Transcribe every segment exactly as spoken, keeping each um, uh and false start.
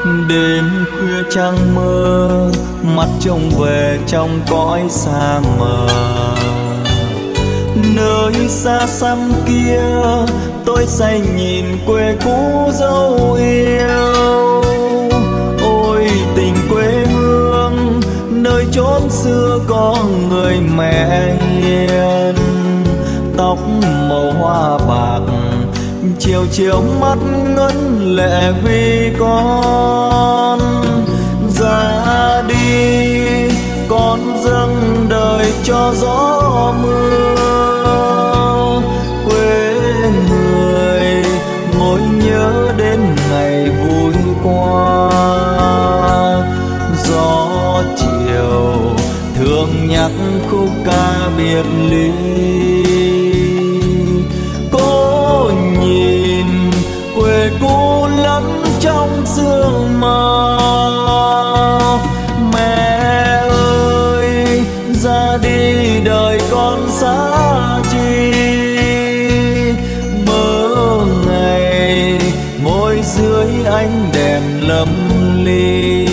Đêm khuya trăng mơ, mắt trông về trong cõi xa mờ. Nơi xa xăm kia tôi say nhìn quê cũ dấu yêu. Ôi tình quê hương, nơi chốn xưa có người mẹ hiền. Tóc màu hoa bạc, chiều chiều mắt ngấn lệ vì con. Ra đi con dâng đời cho gió mưa. Quê người ngồi nhớ đến ngày vui qua. Gió chiều thường nhắc khúc ca biệt ly. Cô nhìn quê cũ lẫn trong sương mơ. Mẹ ơi ra đi đời con xa chi. Mơ ngày ngồi dưới ánh đèn lâm ly.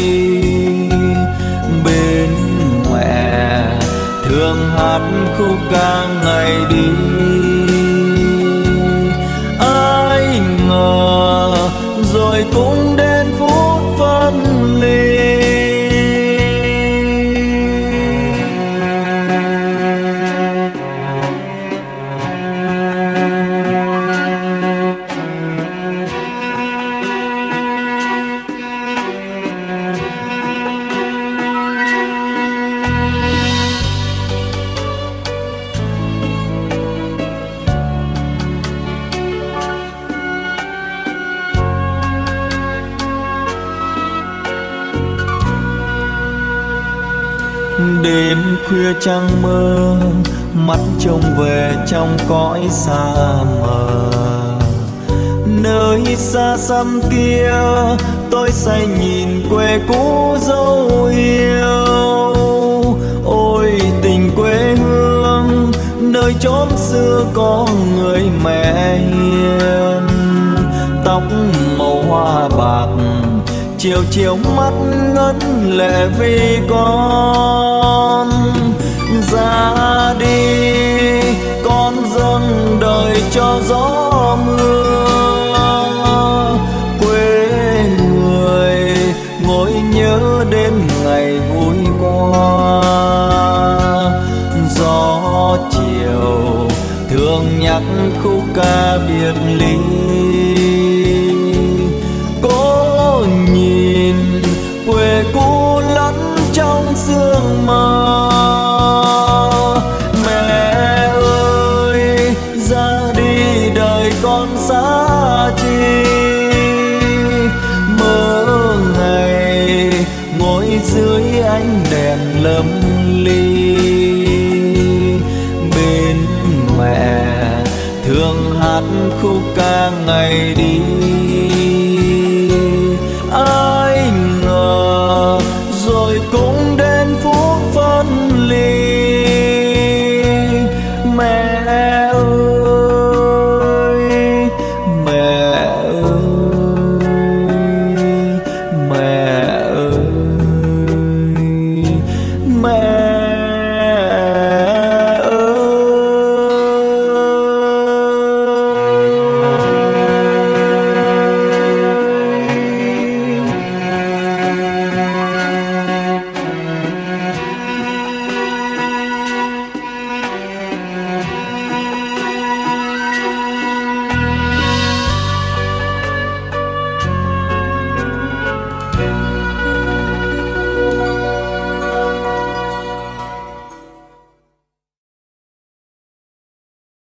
Bên mẹ thường hát khúc ca ngày đi. Ai ngờ rồi cũng đến phút phân ly. Đêm khuya trăng mơ, mắt trông về trong cõi xa mờ. Nơi xa xăm kia tôi say nhìn quê cũ dấu yêu. Ôi tình quê hương, nơi chốn xưa có người mẹ hiền. Tóc màu hoa bạc, chiều chiều mắt ngấn lệ vì con. Ra đi con dâng đời cho gió mưa. Quê người ngồi nhớ đến ngày vui qua. Gió chiều thường nhắc khúc ca biệt ly.